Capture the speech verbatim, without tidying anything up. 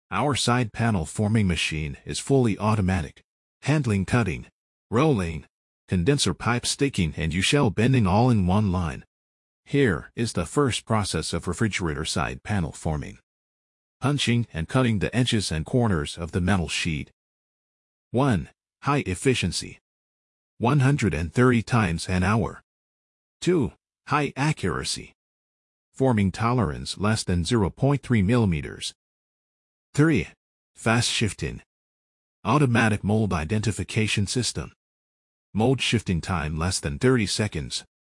Our side panel forming machine is fully automatic, handling cutting, rolling, condenser pipe staking and U-shell bending all in one line. Here is the first process of refrigerator side panel forming. Punching and cutting the edges and corners of the metal sheet. one. High efficiency. one hundred thirty times an hour. two. High accuracy. Forming tolerance less than zero point three millimeters. three. Fast shifting. Automatic mold identification system. Mold shifting time less than thirty seconds.